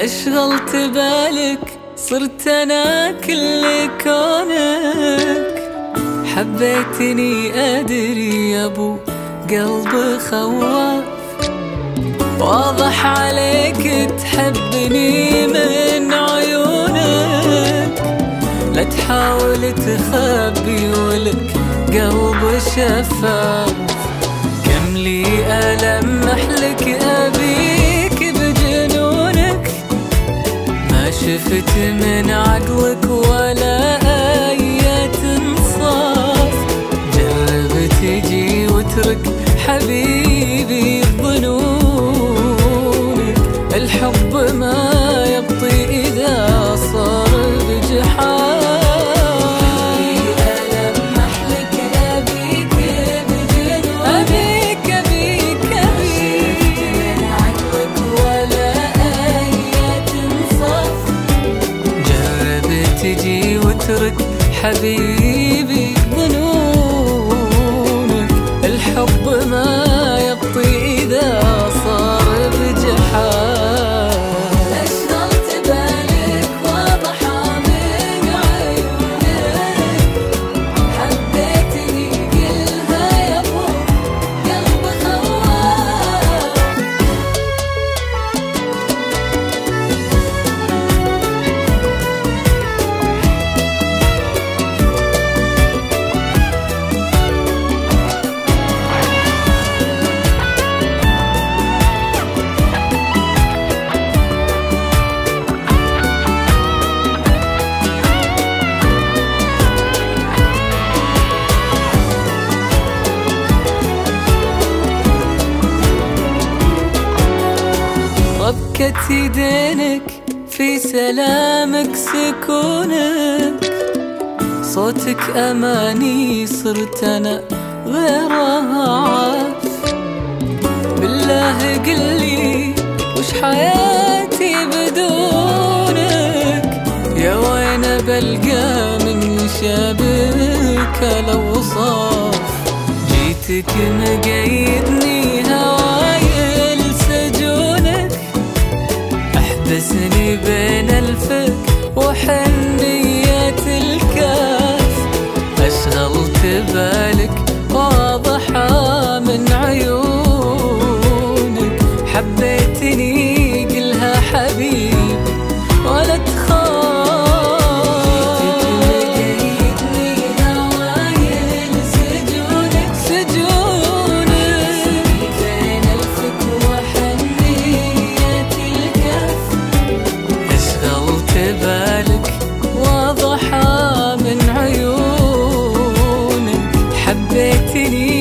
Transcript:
أشغلت بالك صرت أنا كل كونك. حبيتني أدري يا أبو قلب خواف، واضح عليك تحبني من عيونك. لا تحاول تخبي ولك قلب شفاف. كم لي ألمح لك أبيك بجنونك، ما شفت من عقلك ولا آية انصاف. جرب تجي وترك حبيبي ظنونك. الحب ما يبطي إذا صار بجحاف. تجي وترك حبيبي ظنونك. الحب ما يبطي إذا صار بجحاف. أشغلت بالك واضح من عيونك. حبيتني قلها يا أبو قلب خواف. ربكة يدينك في سلامك سكونك. صوتك أماني صرت أنا غيرها عاف. بالله قلي وش حياتي بدونك. يا وين بلقى من يشابهك الأوصاف. جيتك مقيدني هواي لسجونك. احبسني بين الفك وحنية الكاف. أشغلت بالك واضحة من عيونك. حبيتني قلها حبيبي ولا تخاف. جيتني هوايل سجونك. بين الفك وحنية الكف. أشغلت بالك واضحة من عيونك. حبيتني